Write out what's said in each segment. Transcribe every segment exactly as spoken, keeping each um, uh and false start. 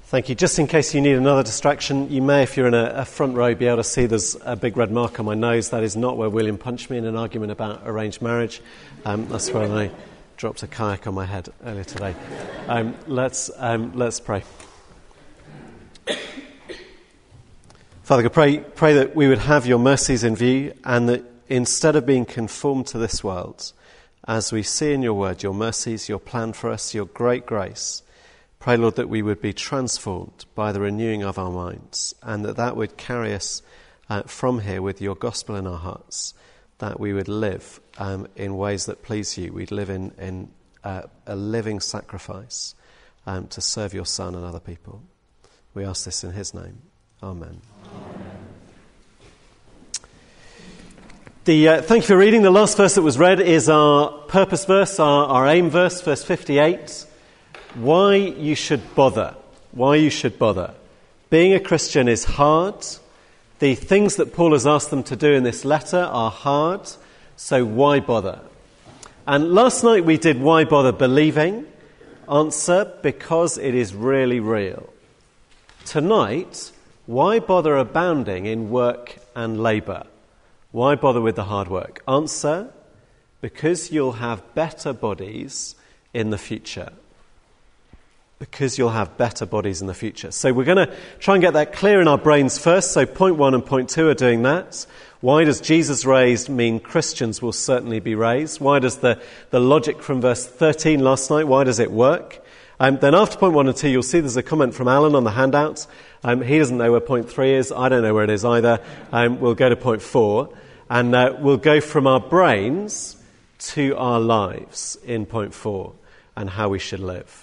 Thank you. Just in case you need another distraction, you may, if you're in a, a front row, be able to see there's a big red mark on my nose. That is not where William punched me in an argument about arranged marriage. Um, that's where I dropped a kayak on my head earlier today. Um, let's um, let's pray. Father God, pray, pray that we would have your mercies in view, and that instead of being conformed to this world, as we see in your word, your mercies, your plan for us, your great grace, pray, Lord, that we would be transformed by the renewing of our minds, and that that would carry us uh, from here with your gospel in our hearts, that we would live um, in ways that please you. We'd live in, in uh, a living sacrifice um, to serve your Son and other people. We ask this in his name. Amen. Amen. The, uh, thank you for reading. The last verse that was read is our purpose verse, our, our aim verse, verse fifty-eight. Why you should bother. Why you should bother. Being a Christian is hard. The things that Paul has asked them to do in this letter are hard. So why bother? And last night we did why bother believing. Answer, because it is really real. Tonight, why bother abounding in work and labour? Why bother with the hard work? Answer, because you'll have better bodies in the future. Because you'll have better bodies in the future. So we're going to try and get that clear in our brains first. So point one and point two are doing that. Why does Jesus raised mean Christians will certainly be raised? Why does the, the logic from verse thirteen last night, why does it work? Um, then after point one and two, you'll see there's a comment from Alan on the handout. Um, he doesn't know where point three is. I don't know where it is either. Um, we'll go to point four. And uh, we'll go from our brains to our lives in point four and how we should live.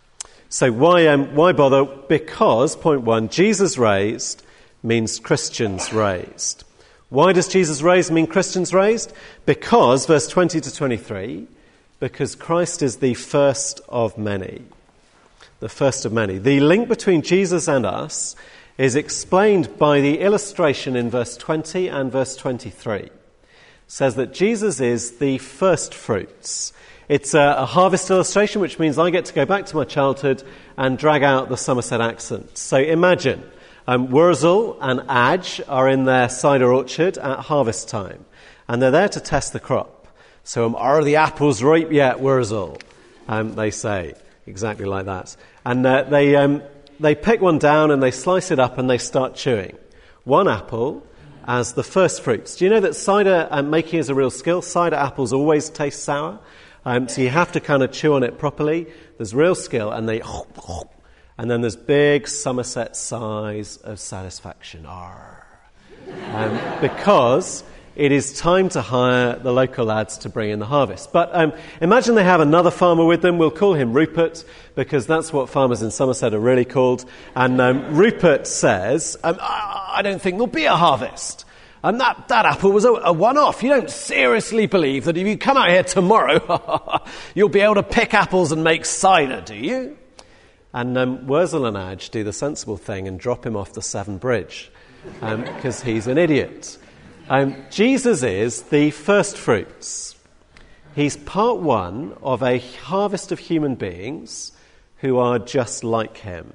So why um, why bother? Because, point one, Jesus raised means Christians raised. Why does Jesus raised mean Christians raised? Because, verse twenty to twenty-three, because Christ is the first of many. The first of many. The link between Jesus and us is explained by the illustration in verse twenty and verse twenty-three. It says that Jesus is the first fruits. It's a, a harvest illustration, which means I get to go back to my childhood and drag out the Somerset accent. So imagine, um, Wurzel and Adge are in their cider orchard at harvest time, and they're there to test the crop. So, um, are the apples ripe yet, Wurzel? Um, they say, exactly like that. And uh, they um, they pick one down and they slice it up and they start chewing. One apple as the first fruits. Do you know that cider um, making is a real skill? Cider apples always taste sour. Um, so you have to kind of chew on it properly. There's real skill, and they, and then there's big Somerset sighs of satisfaction. Arr. Um, because it is time to hire the local lads to bring in the harvest. But um, imagine they have another farmer with them. We'll call him Rupert, because that's what farmers in Somerset are really called. And um, Rupert says, um, I don't think there'll be a harvest. And that, that apple was a, a one-off. You don't seriously believe that if you come out here tomorrow, you'll be able to pick apples and make cider, do you? And um, Wurzel and Adge do the sensible thing and drop him off the Severn Bridge, um, because he's an idiot. Um, Jesus is the first fruits. He's part one of a harvest of human beings who are just like him.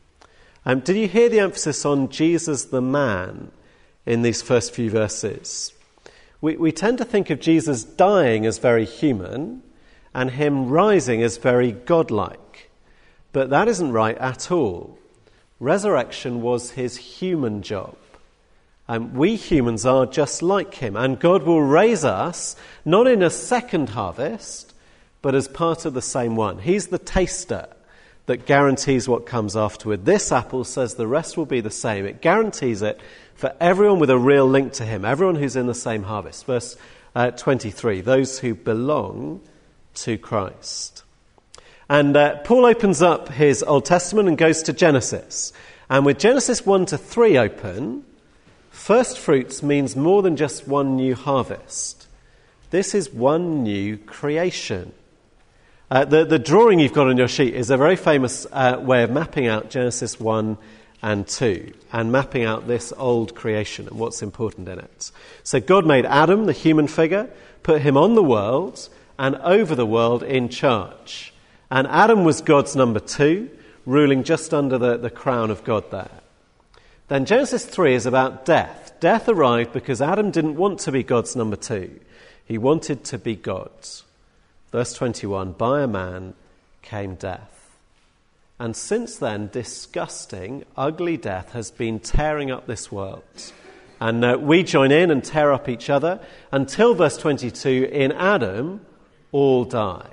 Um, did you hear the emphasis on Jesus the man in these first few verses? We, we tend to think of Jesus dying as very human and him rising as very godlike. But that isn't right at all. Resurrection was his human job. Um, we humans are just like him, and God will raise us not in a second harvest, but as part of the same one. He's the taster that guarantees what comes afterward. This apple says the rest will be the same. It guarantees it for everyone with a real link to him, everyone who's in the same harvest. Verse uh, twenty-three, those who belong to Christ. And uh, Paul opens up his Old Testament and goes to Genesis. And with Genesis one to three open, first fruits means more than just one new harvest. This is one new creation. Uh, the, the drawing you've got on your sheet is a very famous uh, way of mapping out Genesis one and two and mapping out this old creation and what's important in it. So God made Adam, the human figure, put him on the world and over the world in charge. And Adam was God's number two, ruling just under the, the crown of God there. Then Genesis three is about death. Death arrived because Adam didn't want to be God's number two. He wanted to be God. Verse twenty-one, by a man came death. And since then, disgusting, ugly death has been tearing up this world. And uh, we join in and tear up each other until verse twenty-two, in Adam, all die.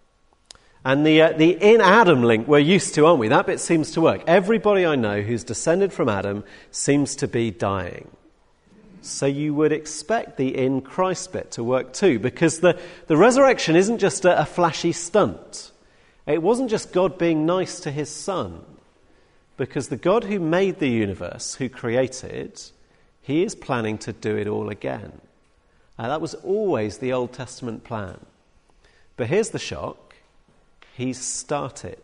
And the uh, the in Adam link we're used to, aren't we? That bit seems to work. Everybody I know who's descended from Adam seems to be dying. So you would expect the in Christ bit to work too, because the, the resurrection isn't just a, a flashy stunt. It wasn't just God being nice to his son, because the God who made the universe, who created, he is planning to do it all again. Uh, that was always the Old Testament plan. But here's the shock. He's started.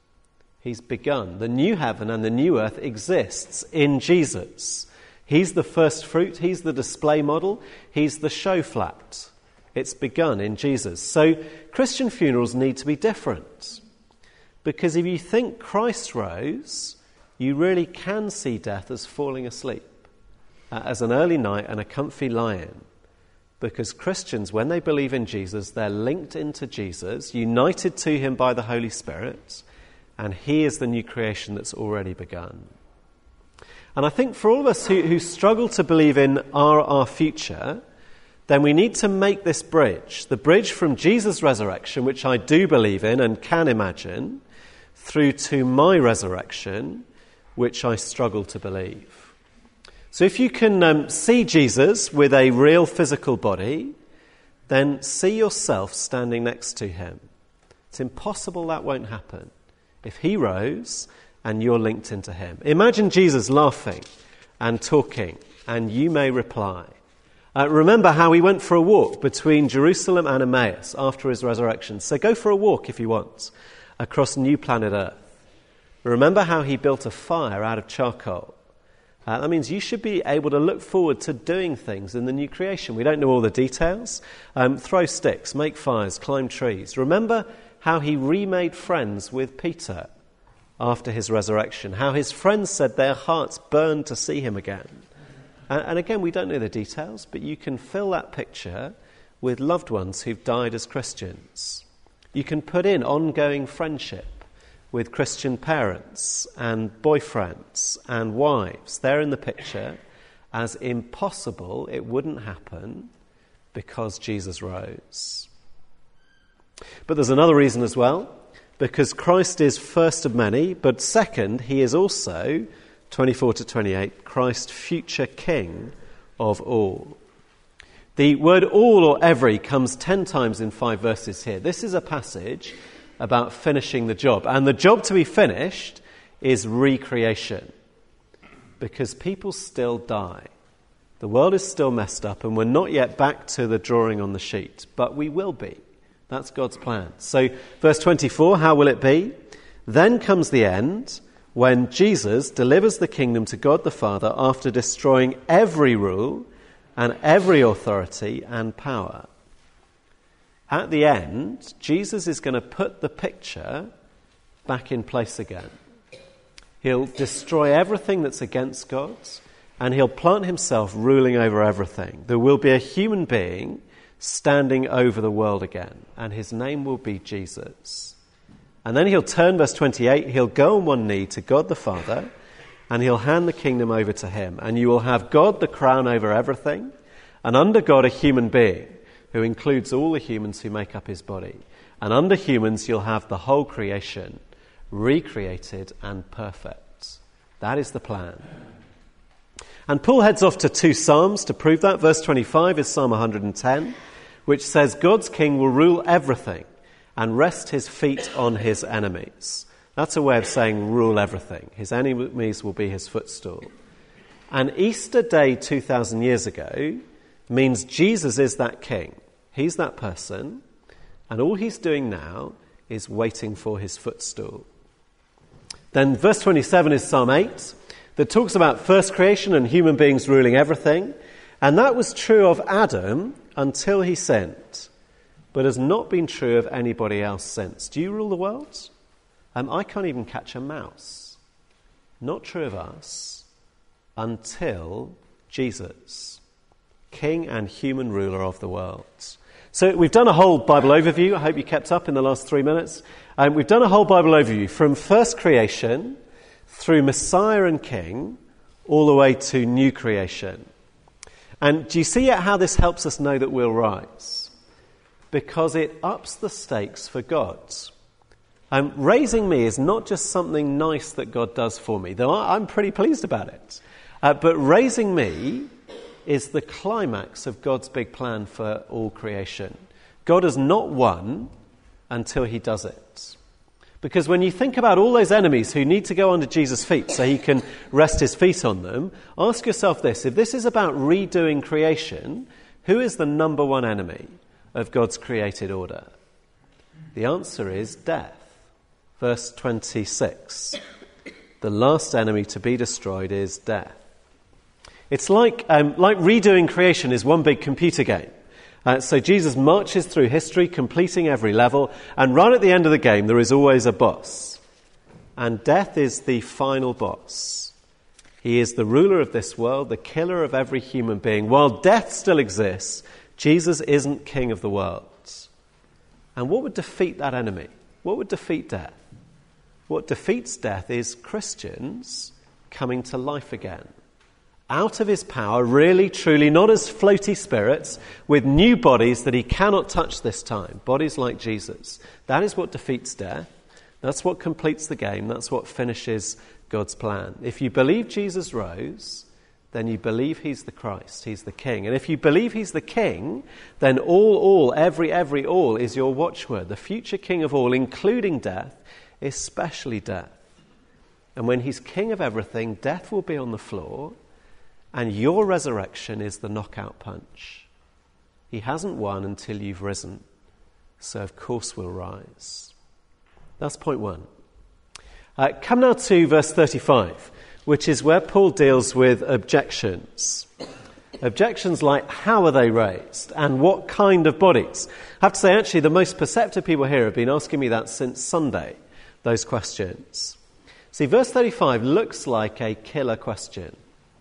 He's begun. The new heaven and the new earth exists in Jesus. He's the first fruit. He's the display model. He's the show flat. It's begun in Jesus. So Christian funerals need to be different. Because if you think Christ rose, you really can see death as falling asleep, uh, as an early night and a comfy lie-in. Because Christians, when they believe in Jesus, they're linked into Jesus, united to him by the Holy Spirit, and he is the new creation that's already begun. And I think for all of us who, who struggle to believe in our, our future, then we need to make this bridge, the bridge from Jesus' resurrection, which I do believe in and can imagine, through to my resurrection, which I struggle to believe. So if you can um, see Jesus with a real physical body, then see yourself standing next to him. It's impossible that won't happen. If he rose and you're linked into him. Imagine Jesus laughing and talking, and you may reply. Uh, remember how he went for a walk between Jerusalem and Emmaus after his resurrection. So go for a walk if you want, across new planet Earth. Remember how he built a fire out of charcoal. Uh, that means you should be able to look forward to doing things in the new creation. We don't know all the details. Um, throw sticks, make fires, climb trees. Remember how he remade friends with Peter after his resurrection, how his friends said their hearts burned to see him again. And, and again, we don't know the details, but you can fill that picture with loved ones who've died as Christians. You can put in ongoing friendship with Christian parents and boyfriends and wives. They're in the picture as impossible it wouldn't happen because Jesus rose. But there's another reason as well. Because Christ is first of many, but second, he is also, twenty-four to twenty-eight, Christ future king of all. The word all or every comes ten times in five verses here. This is a passage about finishing the job. And the job to be finished is recreation. Because people still die. The world is still messed up and we're not yet back to the drawing on the sheet, but we will be. That's God's plan. So, verse twenty-four, how will it be? Then comes the end, when Jesus delivers the kingdom to God the Father after destroying every rule and every authority and power. At the end, Jesus is going to put the picture back in place again. He'll destroy everything that's against God, and he'll plant himself ruling over everything. There will be a human being standing over the world again, and his name will be Jesus. And then he'll turn, verse twenty-eight, he'll go on one knee to God the Father, and he'll hand the kingdom over to him. And you will have God the crown over everything, and under God a human being, who includes all the humans who make up his body. And under humans you'll have the whole creation, recreated and perfect. That is the plan. And Paul heads off to two Psalms to prove that. Verse twenty-five is Psalm one hundred ten, which says God's king will rule everything and rest his feet on his enemies. That's a way of saying rule everything. His enemies will be his footstool. And Easter Day two thousand years ago means Jesus is that king. He's that person, and all he's doing now is waiting for his footstool. Then verse twenty-seven is Psalm eight, that talks about first creation and human beings ruling everything. And that was true of Adam until he sinned, but has not been true of anybody else since. Do you rule the world? Um, I can't even catch a mouse. Not true of us until Jesus, King and human ruler of the world. So we've done a whole Bible overview. I hope you kept up in the last three minutes. Um, we've done a whole Bible overview from first creation through Messiah and King all the way to new creation. And do you see how this helps us know that we'll rise? Because it ups the stakes for God. Um, raising me is not just something nice that God does for me, though I'm pretty pleased about it. Uh, but raising me is the climax of God's big plan for all creation. God has not won until he does it. Because when you think about all those enemies who need to go under Jesus' feet so he can rest his feet on them, ask yourself this: if this is about redoing creation, who is the number one enemy of God's created order? The answer is death. Verse twenty-six. The last enemy to be destroyed is death. It's like, um, like redoing creation is one big computer game. Uh, so Jesus marches through history, completing every level, and right at the end of the game there is always a boss. And death is the final boss. He is the ruler of this world, the killer of every human being. While death still exists, Jesus isn't king of the world. And what would defeat that enemy? What would defeat death? What defeats death is Christians coming to life again. Out of his power, really, truly, not as floaty spirits, with new bodies that he cannot touch this time, bodies like Jesus. That is what defeats death. That's what completes the game. That's what finishes God's plan. If you believe Jesus rose, then you believe he's the Christ, he's the King. And if you believe he's the King, then all, all, every, every, all is your watchword. The future King of all, including death, especially death. And when he's King of everything, death will be on the floor, and your resurrection is the knockout punch. He hasn't won until you've risen, so of course we'll rise. That's point one. Uh, come now to verse thirty-five, which is where Paul deals with objections. Objections like, how are they raised? And what kind of bodies? I have to say, actually, the most perceptive people here have been asking me that since Sunday, those questions. See, verse thirty-five looks like a killer question.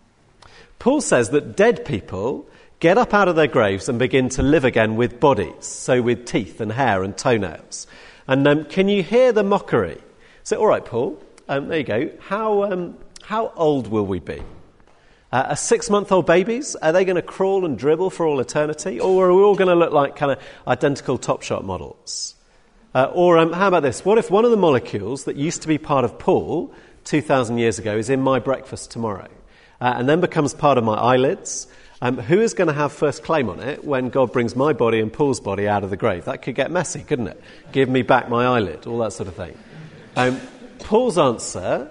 Paul says that dead people get up out of their graves and begin to live again with bodies, so with teeth and hair and toenails. And um, can you hear the mockery? So, all right, Paul, um, there you go. How um, how old will we be? Uh, are six-month-old babies, are they going to crawl and dribble for all eternity? Or are we all going to look like kind of identical Topshop models? Uh, or um, how about this? What if one of the molecules that used to be part of Paul two thousand years ago is in my breakfast tomorrow? Uh, and then becomes part of my eyelids? Um, who is going to have first claim on it when God brings my body and Paul's body out of the grave? That could get messy, couldn't it? Give me back my eyelid, all that sort of thing. Um, Paul's answer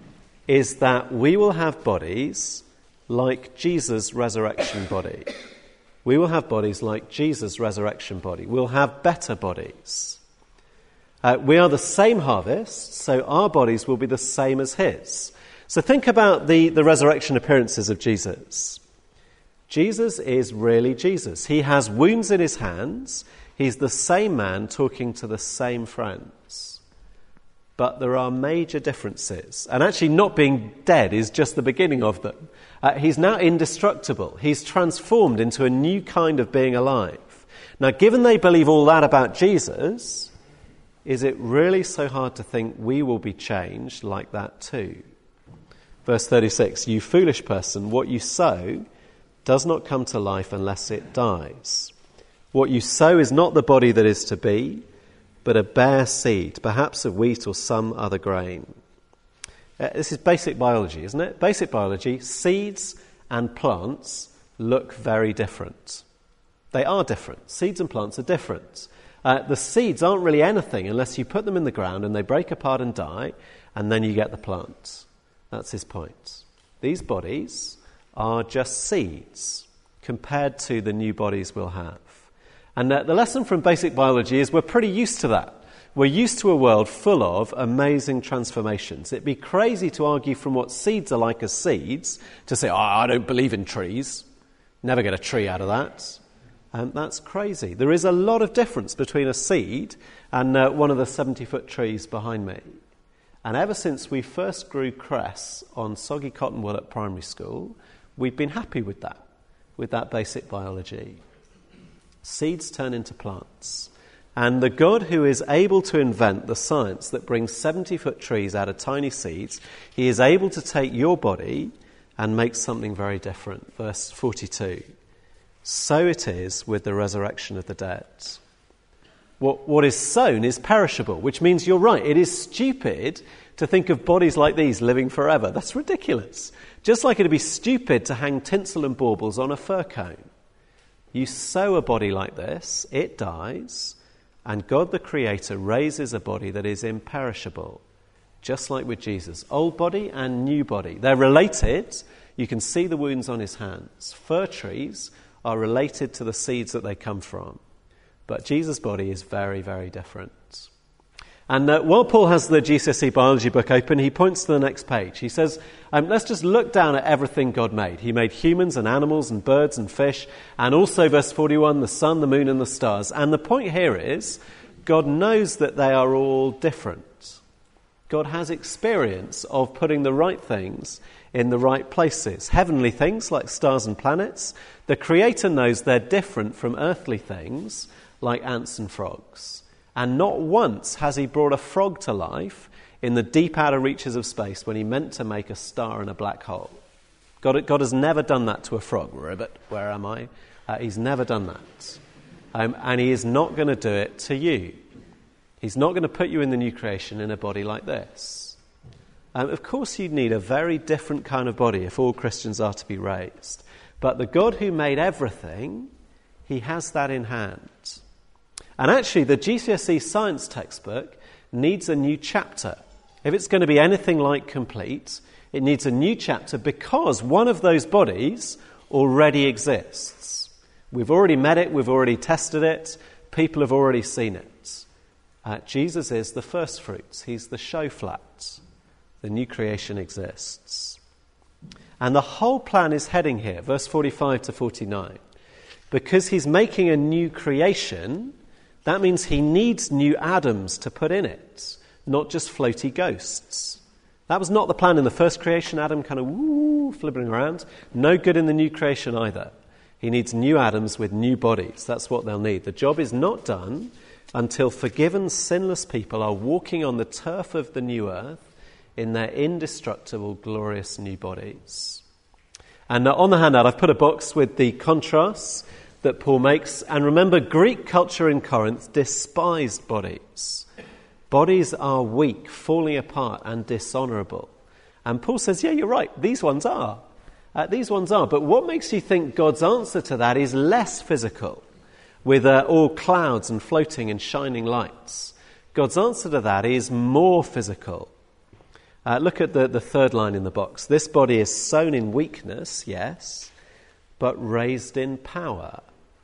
is that we will have bodies like Jesus' resurrection body. We will have bodies like Jesus' resurrection body. We'll have better bodies. Uh, we are the same harvest, so our bodies will be the same as his. So think about the, the resurrection appearances of Jesus. Jesus is really Jesus. He has wounds in his hands. He's the same man talking to the same friends. But there are major differences. And actually not being dead is just the beginning of them. Uh, he's now indestructible. He's transformed into a new kind of being alive. Now, given they believe all that about Jesus, is it really so hard to think we will be changed like that too? Verse thirty-six, you foolish person, what you sow does not come to life unless it dies. What you sow is not the body that is to be, but a bare seed, perhaps of wheat or some other grain. Uh, this is basic biology, isn't it? Basic biology, seeds and plants look very different. They are different. Seeds and plants are different. Uh, the seeds aren't really anything unless you put them in the ground and they break apart and die, and then you get the plant. That's his point. These bodies are just seeds compared to the new bodies we'll have. And uh, the lesson from basic biology is we're pretty used to that. We're used to a world full of amazing transformations. It'd be crazy to argue from what seeds are like as seeds to say, oh, I don't believe in trees. Never get a tree out of that. And that's crazy. There is a lot of difference between a seed and uh, one of the seventy-foot trees behind me. And ever since we first grew cress on soggy cotton wool at primary school, we've been happy with that, with that basic biology. Seeds turn into plants. And the God who is able to invent the science that brings seventy-foot trees out of tiny seeds, he is able to take your body and make something very different. Verse forty-two. So it is with the resurrection of the dead. What, what is sown is perishable, which means you're right. It is stupid to think of bodies like these living forever. That's ridiculous. Just like it'd be stupid to hang tinsel and baubles on a fir cone. You sow a body like this, it dies, and God the Creator raises a body that is imperishable, just like with Jesus. Old body and new body. They're related. You can see the wounds on his hands. Fir trees are related to the seeds that they come from. But Jesus' body is very, very different. And uh, while Paul has the G C S E biology book open, he points to the next page. He says, um, let's just look down at everything God made. He made humans and animals and birds and fish, and also, verse forty-one, the sun, the moon, and the stars. And the point here is, God knows that they are all different. God has experience of putting the right things in the right places. Heavenly things like stars and planets, the Creator knows they're different from earthly things like ants and frogs. And not once has he brought a frog to life in the deep outer reaches of space when he meant to make a star in a black hole. God, God has never done that to a frog. Ribbit, where am I? Uh, he's never done that. Um, and he is not going to do it to you. He's not going to put you in the new creation in a body like this. Um, of course, you need a very different kind of body if all Christians are to be raised. But the God who made everything, he has that in hand. And actually, the G C S E science textbook needs a new chapter. If it's going to be anything like complete, it needs a new chapter because one of those bodies already exists. We've already met it, we've already tested it, people have already seen it. Uh, Jesus is the first fruits, he's the show flat. The new creation exists. And the whole plan is heading here, verse forty-five to forty-nine. Because he's making a new creation, that means he needs new atoms to put in it, not just floaty ghosts. That was not the plan in the first creation, Adam kind of woo, flibbering around. No good in the new creation either. He needs new atoms with new bodies. That's what they'll need. The job is not done until forgiven, sinless people are walking on the turf of the new earth in their indestructible, glorious new bodies. And on the handout, I've put a box with the contrasts that Paul makes. And remember, Greek culture in Corinth despised bodies. Bodies are weak, falling apart, and dishonourable. And Paul says, yeah, you're right, these ones are. Uh, these ones are. But what makes you think God's answer to that is less physical, with uh, all clouds and floating and shining lights? God's answer to that is more physical. Uh, look at the, the third line in the box. This body is sown in weakness, yes, but raised in power.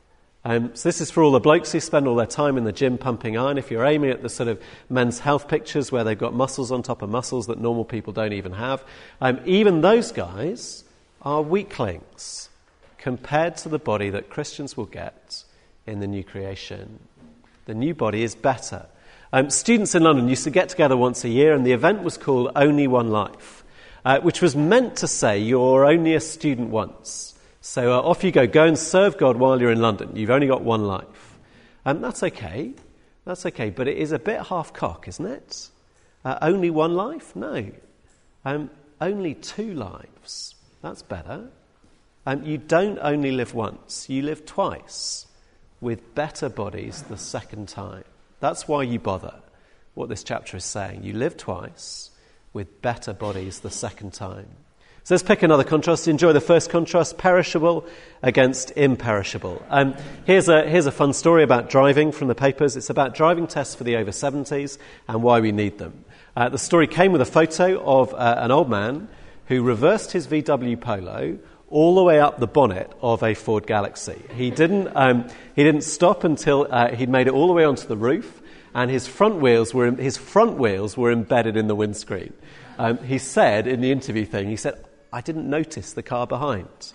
Um, so this is for all the blokes who spend all their time in the gym pumping iron. If you're aiming at the sort of men's health pictures where they've got muscles on top of muscles that normal people don't even have, um, even those guys are weaklings compared to the body that Christians will get in the new creation. The new body is better. Um, students in London used to get together once a year, and the event was called Only One Life, uh, which was meant to say you're only a student once. So uh, off you go. Go and serve God while you're in London. You've only got one life. And um, that's okay. That's okay. But it is a bit half-cock, isn't it? Uh, only one life? No. Um, only two lives. That's better. Um, you don't only live once. You live twice with better bodies the second time. That's why you bother, what this chapter is saying. You live twice with better bodies the second time. So let's pick another contrast. Enjoy the first contrast, perishable against imperishable. Um, here's a here's a fun story about driving from the papers. It's about driving tests for the over seventies and why we need them. Uh, the story came with a photo of uh, an old man who reversed his V W Polo all the way up the bonnet of a Ford Galaxy. He didn't um, he didn't stop until uh, he'd made it all the way onto the roof, and his front wheels were his front wheels were embedded in the windscreen. Um, he said in the interview thing, he said, "I didn't notice the car behind."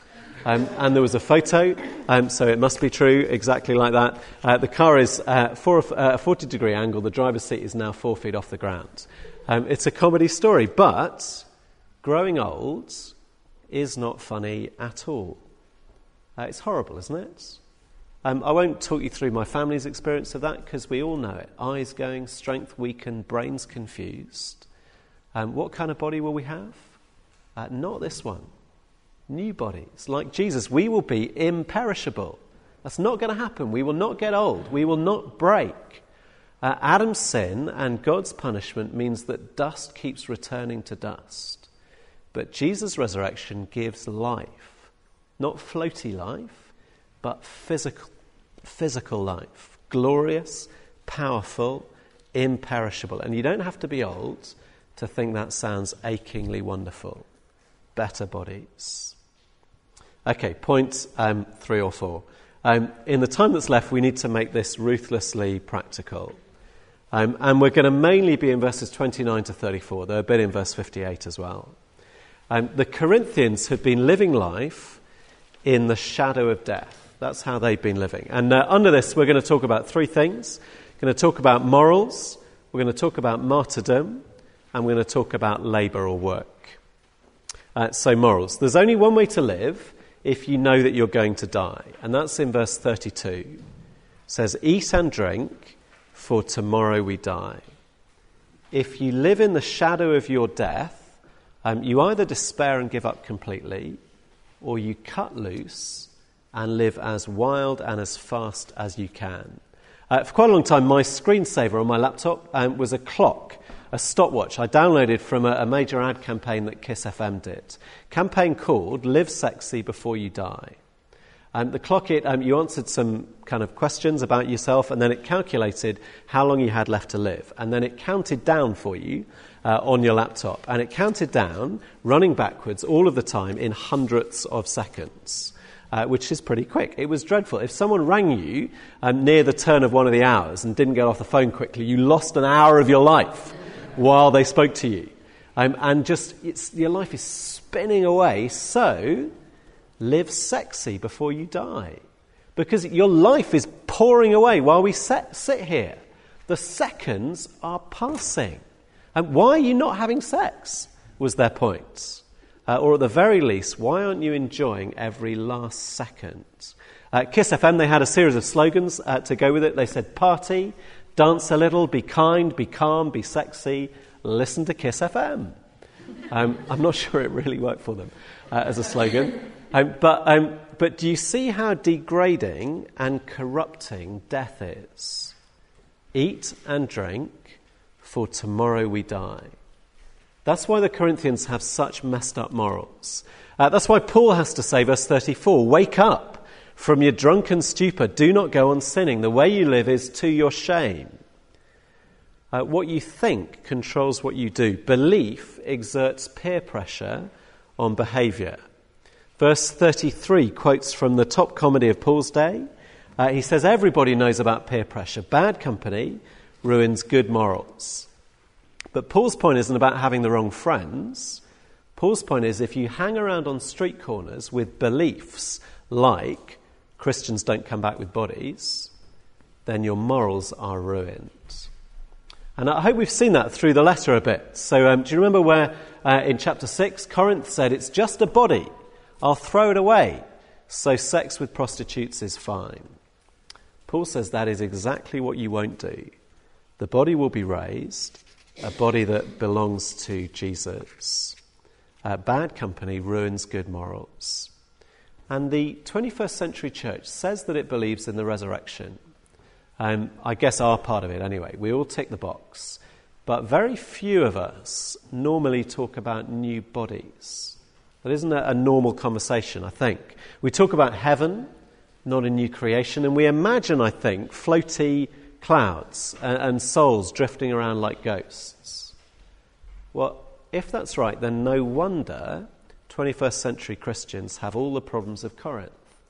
Um, and there was a photo, um, so it must be true, exactly like that. Uh, the car is uh, for a forty degree angle. The driver's seat is now four feet off the ground. Um, it's a comedy story, but growing old is not funny at all. Uh, it's horrible, isn't it? Um, I won't talk you through my family's experience of that because we all know it. Eyes going, strength weakened, brains confused. Um, what kind of body will we have? Uh, not this one. New bodies. Like Jesus, we will be imperishable. That's not going to happen. We will not get old. We will not break. Uh, Adam's sin and God's punishment means that dust keeps returning to dust. But Jesus' resurrection gives life. Not floaty life, but physical, physical life. Glorious, powerful, imperishable. And you don't have to be old to think that sounds achingly wonderful. Better bodies. Okay, point um, three or four. Um, in the time that's left, we need to make this ruthlessly practical. Um, and we're going to mainly be in verses twenty-nine to thirty-four. They're a bit in verse fifty-eight as well. Um, the Corinthians had been living life in the shadow of death. That's how they'd been living. And uh, under this, we're going to talk about three things. We're going to talk about morals, we're going to talk about martyrdom, and we're going to talk about labour or work. Uh, so morals. There's only one way to live if you know that you're going to die. And that's in verse thirty-two. It says, eat and drink, for tomorrow we die. If you live in the shadow of your death, um, you either despair and give up completely, or you cut loose and live as wild and as fast as you can. Uh, for quite a long time, my screensaver on my laptop um, was a clock, a stopwatch I downloaded from a, a major ad campaign that Kiss F M did. Campaign called Live Sexy Before You Die. Um, the clock, it um, you answered some kind of questions about yourself, and then it calculated how long you had left to live. And then it counted down for you uh, on your laptop. And it counted down, running backwards all of the time in hundredths of seconds. Uh, which is pretty quick. It was dreadful. If someone rang you um, near the turn of one of the hours and didn't get off the phone quickly, you lost an hour of your life while they spoke to you. Um, and just, it's, your life is spinning away. So, live sexy before you die. Because your life is pouring away while we set, sit here. The seconds are passing. And why are you not having sex, was their point. Uh, or at the very least, why aren't you enjoying every last second? At Kiss F M, they had a series of slogans uh, to go with it. They said, party, dance a little, be kind, be calm, be sexy, listen to Kiss F M. Um, I'm not sure it really worked for them uh, as a slogan. Um, but, um, but do you see how degrading and corrupting death is? Eat and drink, for tomorrow we die. That's why the Corinthians have such messed up morals. Uh, that's why Paul has to say, verse thirty-four, wake up from your drunken stupor. Do not go on sinning. The way you live is to your shame. Uh, what you think controls what you do. Belief exerts peer pressure on behaviour. Verse thirty-three quotes from the top comedy of Paul's day. Uh, he says, everybody knows about peer pressure. Bad company ruins good morals. But Paul's point isn't about having the wrong friends. Paul's point is if you hang around on street corners with beliefs like Christians don't come back with bodies, then your morals are ruined. And I hope we've seen that through the letter a bit. So um, do you remember where uh, in chapter six, Corinth said, it's just a body, I'll throw it away, so sex with prostitutes is fine. Paul says that is exactly what you won't do. The body will be raised, a body that belongs to Jesus. Uh, bad company ruins good morals. And the twenty-first century church says that it believes in the resurrection. Um, I guess our part of it anyway. We all tick the box. But very few of us normally talk about new bodies. That isn't a, a normal conversation, I think. We talk about heaven, not a new creation, and we imagine, I think, floaty clouds and, and souls drifting around like ghosts. Well, if that's right, then no wonder twenty-first century Christians have all the problems of Corinth.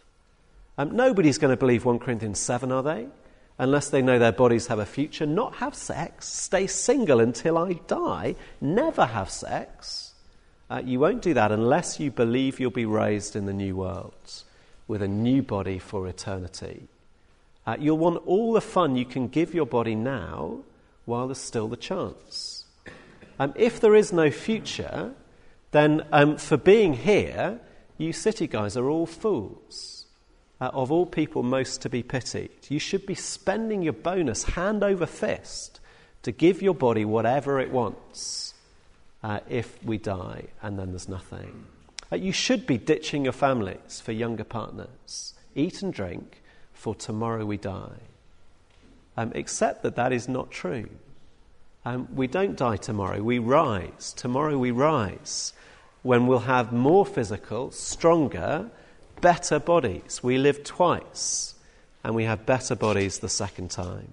Um, nobody's going to believe First Corinthians seven, are they? Unless they know their bodies have a future. Not have sex, stay single until I die, never have sex. Uh, you won't do that unless you believe you'll be raised in the new world with a new body for eternity. Uh, you'll want all the fun you can give your body now while there's still the chance. Um, if there is no future, then um, for being here, you city guys are all fools. Uh, of all people most to be pitied. You should be spending your bonus hand over fist to give your body whatever it wants uh, if we die and then there's nothing. Uh, you should be ditching your families for younger partners. Eat and drink, for tomorrow we die. Um, except that that is not true. Um, we don't die tomorrow, we rise. Tomorrow we rise when we'll have more physical, stronger, better bodies. We live twice and we have better bodies the second time.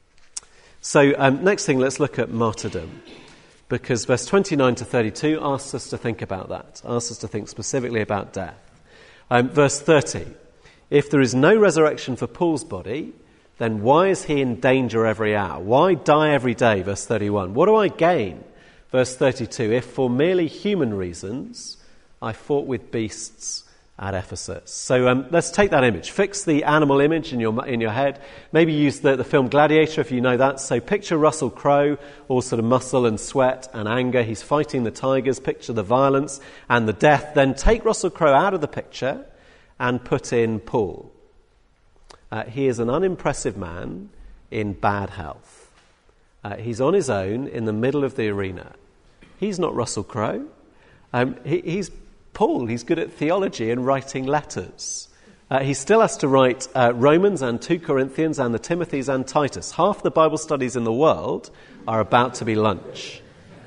So um, next thing, let's look at martyrdom, because verse twenty-nine to thirty-two asks us to think about that, asks us to think specifically about death. Um, verse thirty, if there is no resurrection for Paul's body, then why is he in danger every hour? Why die every day? Verse thirty-one. What do I gain? Verse thirty-two. If for merely human reasons I fought with beasts at Ephesus. So um, let's take that image. Fix the animal image in your in your head. Maybe use the, the film Gladiator if you know that. So picture Russell Crowe, all sort of muscle and sweat and anger. He's fighting the tigers. Picture the violence and the death. Then take Russell Crowe out of the picture and put in Paul. Uh, he is an unimpressive man in bad health. Uh, he's on his own in the middle of the arena. He's not Russell Crowe. Um, he, he's Paul. He's good at theology and writing letters. Uh, he still has to write uh, Romans and two Corinthians and the Timothys and Titus. Half the Bible studies in the world are about to be lunch.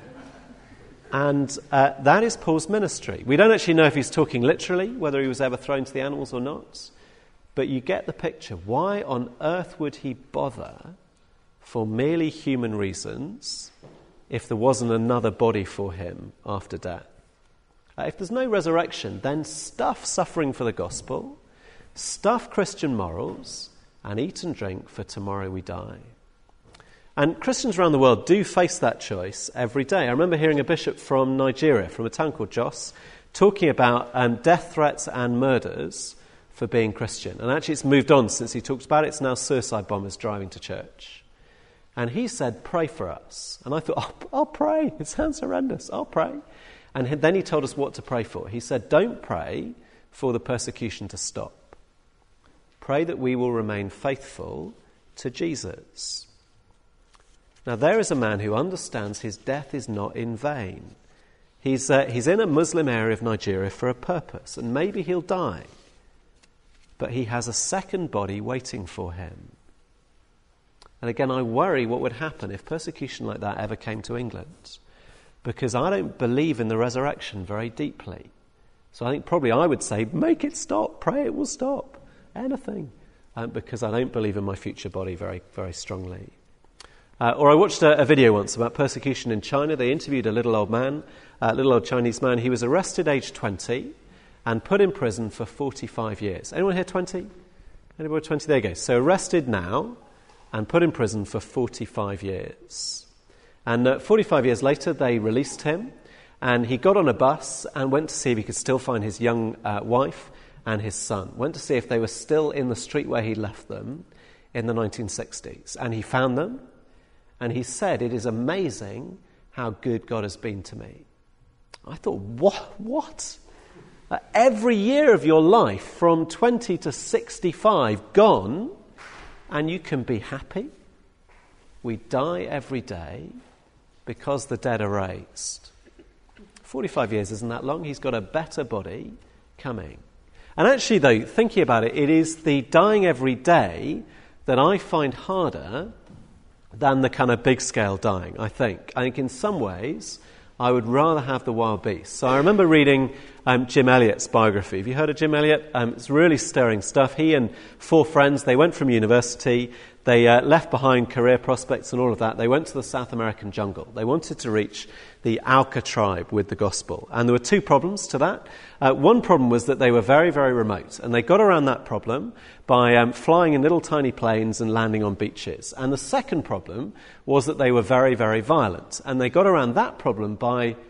And uh, that is Paul's ministry. We don't actually know if he's talking literally, whether he was ever thrown to the animals or not. But you get the picture. Why on earth would he bother for merely human reasons if there wasn't another body for him after death? Uh, if there's no resurrection, then stuff suffering for the gospel, stuff Christian morals, and eat and drink, for tomorrow we die. And Christians around the world do face that choice every day. I remember hearing a bishop from Nigeria, from a town called Jos, talking about um, death threats and murders for being Christian. And actually it's moved on since he talked about it. It's now suicide bombers driving to church. And he said, pray for us. And I thought, oh, I'll pray. It sounds horrendous. I'll pray. And then he told us what to pray for. He said, don't pray for the persecution to stop. Pray that we will remain faithful to Jesus. Now, there is a man who understands his death is not in vain. He's, uh, he's in a Muslim area of Nigeria for a purpose, and maybe he'll die. But he has a second body waiting for him. And again, I worry what would happen if persecution like that ever came to England. Because I don't believe in the resurrection very deeply. So I think probably I would say, make it stop, pray it will stop, anything. Um, because I don't believe in my future body very, very strongly. Uh, or I watched a, a video once about persecution in China. They interviewed a little old man, a little old Chinese man. He was arrested aged twenty and put in prison for forty-five years. Anyone here twenty? Anybody twenty? There you go. So arrested now and put in prison for forty-five years. And uh, forty-five years later, they released him, and he got on a bus and went to see if he could still find his young uh, wife and his son. Went to see if they were still in the street where he left them in the nineteen sixties. And he found them, and he said, it is amazing how good God has been to me. I thought, what? What? Uh, every year of your life from twenty to sixty-five gone, and you can be happy? We die every day because the dead are raised. forty-five years isn't that long. He's got a better body coming. And actually, though, thinking about it, it is the dying every day that I find harder than the kind of big-scale dying, I think. I think in some ways, I would rather have the wild beast. So I remember reading um, Jim Elliot's biography. Have you heard of Jim Elliot? Um, it's really stirring stuff. He and four friends, they went from university. They uh, left behind career prospects and all of that. They went to the South American jungle. They wanted to reach the Auca tribe with the gospel. And there were two problems to that. Uh, one problem was that they were very, very remote. And they got around that problem by um, flying in little tiny planes and landing on beaches. And the second problem was that they were very, very violent. And they got around that problem by,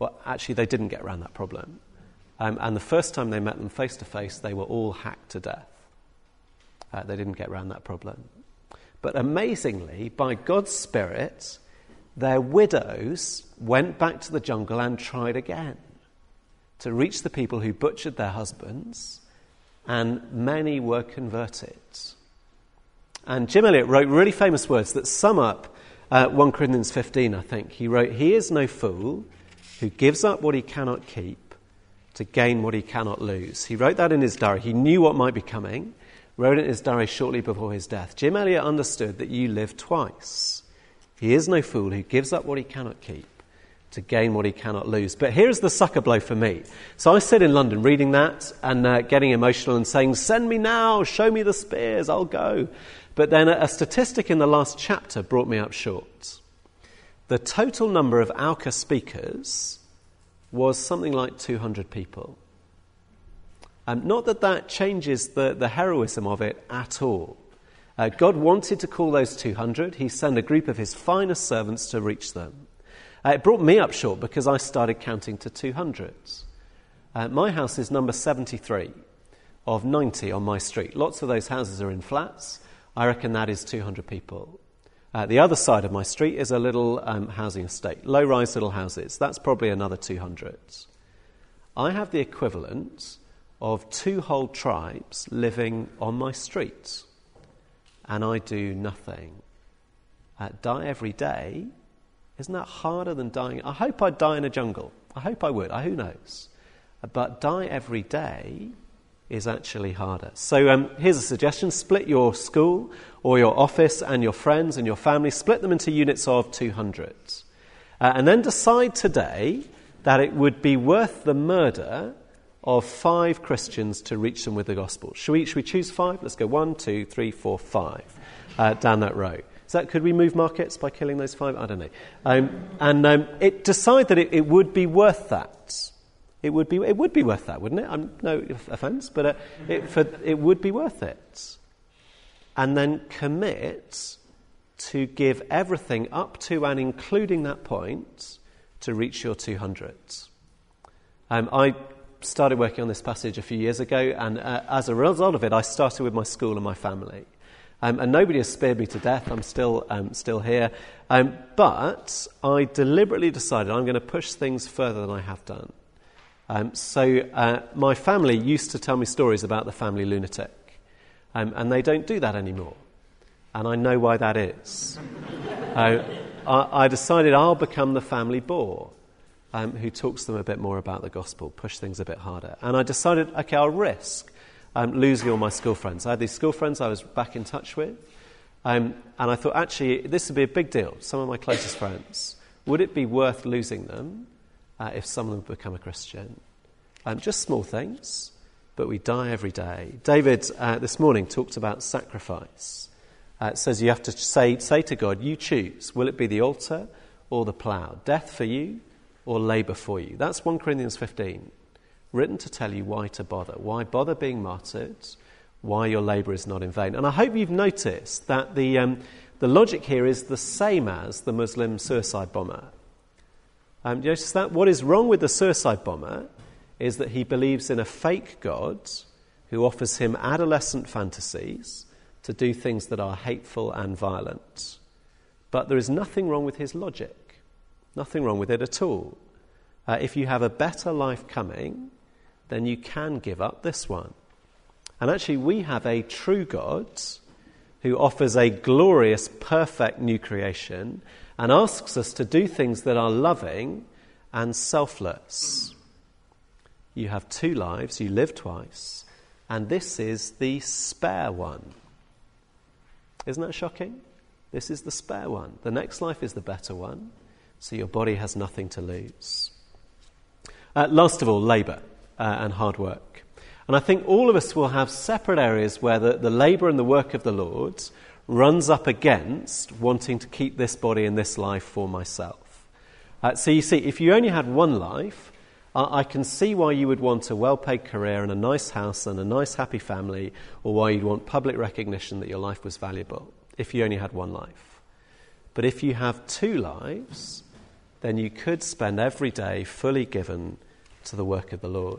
but actually they didn't get around that problem. Um, and the first time they met them face to face, they were all hacked to death. Uh, they didn't get around that problem. But amazingly, by God's Spirit, their widows went back to the jungle and tried again to reach the people who butchered their husbands, and many were converted. And Jim Elliot wrote really famous words that sum up uh, First Corinthians fifteen, I think. He wrote, "He is no fool who gives up what he cannot keep to gain what he cannot lose." He wrote that in his diary. He knew what might be coming, wrote it in his diary shortly before his death. Jim Elliot understood that you live twice. He is no fool who gives up what he cannot keep to gain what he cannot lose. But here's the sucker blow for me. So I sit in London reading that and uh, getting emotional and saying, "Send me now, show me the spears, I'll go." But then a, a statistic in the last chapter brought me up short. The total number of Auca speakers was something like two hundred people. Um, not that that changes the, the heroism of it at all. Uh, God wanted to call those two hundred. He sent a group of his finest servants to reach them. Uh, it brought me up short because I started counting to two hundred. Uh, my house is number seventy-three of ninety on my street. Lots of those houses are in flats. I reckon that is two hundred people. Uh, the other side of my street is a little um, housing estate, low-rise little houses. That's probably another two hundred. I have the equivalent of two whole tribes living on my street, and I do nothing. Uh, die every day. Isn't that harder than dying? I hope I'd die in a jungle. I hope I would. Uh, who knows? Uh, but die every day is actually harder. So um, here's a suggestion. Split your school or your office and your friends and your family. Split them into units of two hundred. Uh, and then decide today that it would be worth the murder of five Christians to reach them with the gospel. Should we, should we choose five? Let's go one, two, three, four, five uh, down that row. Is that, could we move markets by killing those five? I don't know. Um, and um, it decide that it, it would be worth that. It would be it would be worth that, wouldn't it? I'm, no offence, but uh, it, for, it would be worth it. And then commit to give everything up to and including that point to reach your two hundred. Um, I started working on this passage a few years ago, and uh, as a result of it, I started with my school and my family. Um, and nobody has spared me to death. I'm still um, still here. Um, but I deliberately decided I'm going to push things further than I have done. Um, so uh, my family used to tell me stories about the family lunatic. Um, and they don't do that anymore. And I know why that is. uh, I, I decided I'll become the family bore, um, who talks to them a bit more about the gospel, push things a bit harder. And I decided, okay, I'll risk um, losing all my school friends. I had these school friends I was back in touch with. Um, and I thought, actually, this would be a big deal. Some of my closest friends. Would it be worth losing them uh, if some of them become a Christian? Um, just small things, but we die every day. David, uh, this morning, talked about sacrifice. Uh, it says you have to say, say to God, you choose. Will it be the altar or the plough? Death for you or labour for you? That's First Corinthians fifteen, written to tell you why to bother. Why bother being martyred? Why your labour is not in vain. And I hope you've noticed that the um, the logic here is the same as the Muslim suicide bomber. Um, do you notice that? What is wrong with the suicide bomber is that he believes in a fake God who offers him adolescent fantasies to do things that are hateful and violent. But there is nothing wrong with his logic. Nothing wrong with it at all. Uh, if you have a better life coming, then you can give up this one. And actually, we have a true God who offers a glorious, perfect new creation and asks us to do things that are loving and selfless. You have two lives, you live twice, and this is the spare one. Isn't that shocking? This is the spare one. The next life is the better one, so your body has nothing to lose. Uh, last of all, labour uh, and hard work. And I think all of us will have separate areas where the, the labour and the work of the Lord runs up against wanting to keep this body and this life for myself. Uh, so you see, if you only had one life, uh, I can see why you would want a well-paid career and a nice house and a nice happy family, or why you'd want public recognition that your life was valuable, if you only had one life. But if you have two lives, then you could spend every day fully given to the work of the Lord.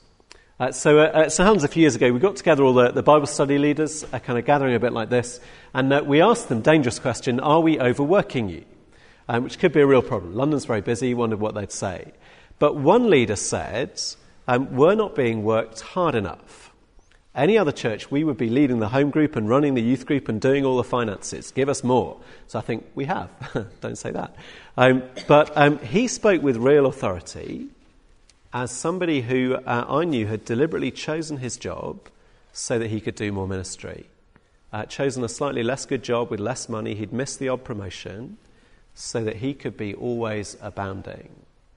Uh, so uh, at Saint Helens a few years ago, we got together all the, the Bible study leaders, uh, kind of gathering a bit like this, and uh, we asked them, dangerous question, are we overworking you? Um, which could be a real problem. London's very busy, wondered what they'd say. But one leader said, um, we're not being worked hard enough. Any other church, we would be leading the home group and running the youth group and doing all the finances. Give us more. So I think we have. Don't say that. Um, but um, he spoke with real authority as somebody who uh, I knew had deliberately chosen his job so that he could do more ministry. Uh, chosen a slightly less good job with less money. He'd missed the odd promotion so that he could be always abounding.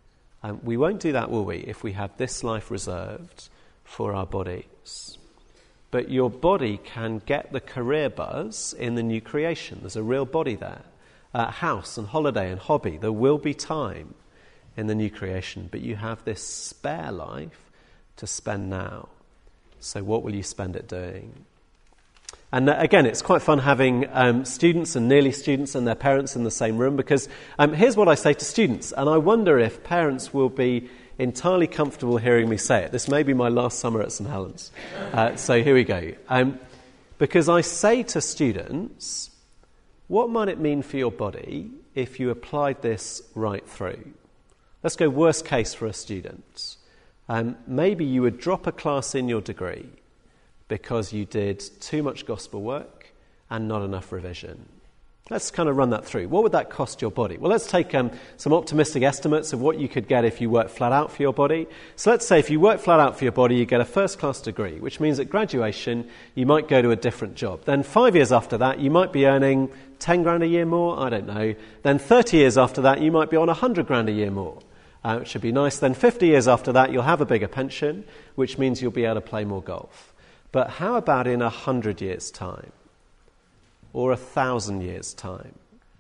Um, we won't do that, will we, if we have this life reserved for our bodies. But your body can get the career buzz in the new creation. There's a real body there. Uh, house and holiday and hobby. There will be time in the new creation. But you have this spare life to spend now. So what will you spend it doing? And uh, again, it's quite fun having um, students and nearly students and their parents in the same room. Because um, here's what I say to students. And I wonder if parents will be entirely comfortable hearing me say it. This may be my last summer at Saint Helens. Uh, so here we go. Um, because I say to students, what might it mean for your body if you applied this right through? Let's go worst case for a student. Um, maybe you would drop a class in your degree because you did too much gospel work and not enough revision. Let's kind of run that through. What would that cost your body? Well, let's take um, some optimistic estimates of what you could get if you work flat out for your body. So let's say if you work flat out for your body, you get a first-class degree, which means at graduation, you might go to a different job. Then five years after that, you might be earning ten grand a year more, I don't know. Then thirty years after that, you might be on one hundred grand a year more, uh, which should be nice. Then fifty years after that, you'll have a bigger pension, which means you'll be able to play more golf. But how about in one hundred years' time? Or a thousand years' time,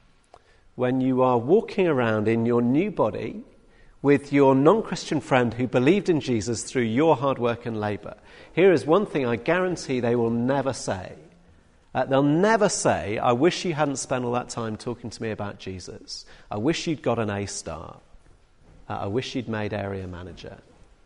when you are walking around in your new body with your non-Christian friend who believed in Jesus through your hard work and labour. Here is one thing I guarantee they will never say. Uh, they'll never say, I wish you hadn't spent all that time talking to me about Jesus. I wish you'd got an A star. Uh, I wish you'd made area manager.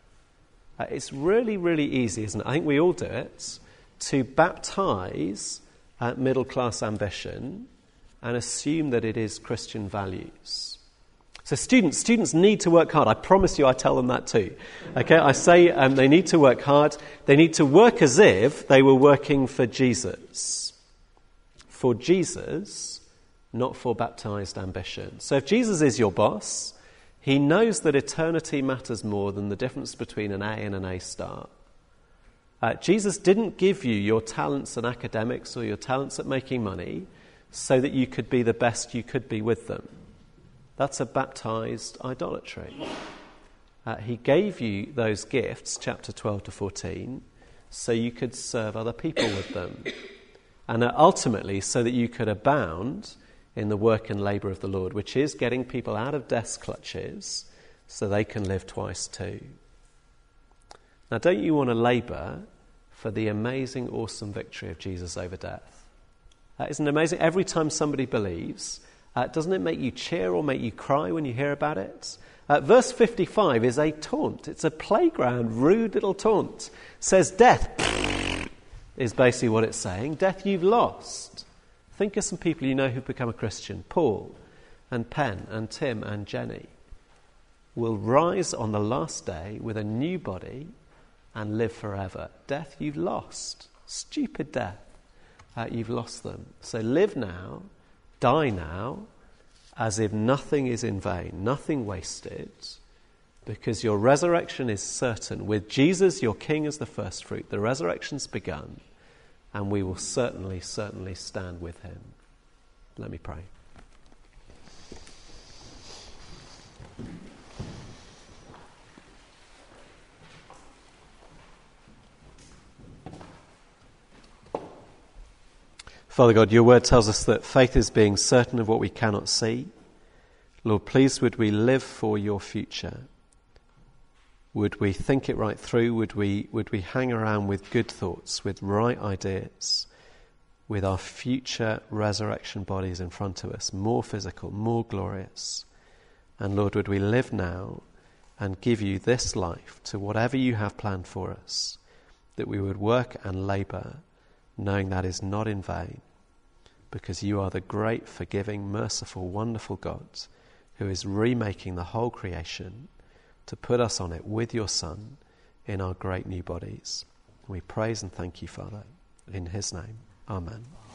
Uh, it's really, really easy, isn't it? I think we all do it, to baptise Uh, middle-class ambition and assume that it is Christian values. So students, students need to work hard. I promise you I tell them that too. Okay, I say um, they need to work hard. They need to work as if they were working for Jesus. For Jesus, not for baptized ambition. So if Jesus is your boss, he knows that eternity matters more than the difference between an A and an A star. Uh, Jesus didn't give you your talents in academics or your talents at making money so that you could be the best you could be with them. That's a baptized idolatry. Uh, he gave you those gifts, chapter twelve to fourteen, so you could serve other people with them. And uh, ultimately so that you could abound in the work and labour of the Lord, which is getting people out of death's clutches so they can live twice too. Now, don't you want to labour for the amazing, awesome victory of Jesus over death? Uh, isn't it amazing? Every time somebody believes, uh, doesn't it make you cheer or make you cry when you hear about it? Uh, verse fifty-five is a taunt. It's a playground, rude little taunt. It says, death is basically what it's saying. Death, you've lost. Think of some people you know who've become a Christian. Paul and Pen and Tim and Jenny will rise on the last day with a new body and live forever. Death, you've lost. Stupid death. Uh, you've lost them. So live now, die now, as if nothing is in vain, nothing wasted, because your resurrection is certain. With Jesus, your King, as the first fruit, the resurrection's begun, and we will certainly, certainly stand with him. Let me pray. Father God, your word tells us that faith is being certain of what we cannot see. Lord, please would we live for your future? Would we think it right through? Would we, would we hang around with good thoughts, with right ideas, with our future resurrection bodies in front of us, more physical, more glorious, And Lord, would we live now and give you this life to whatever you have planned for us, that we would work and labour, knowing that is not in vain, because you are the great, forgiving, merciful, wonderful God who is remaking the whole creation to put us on it with your Son in our great new bodies. We praise and thank you, Father, in his name. Amen.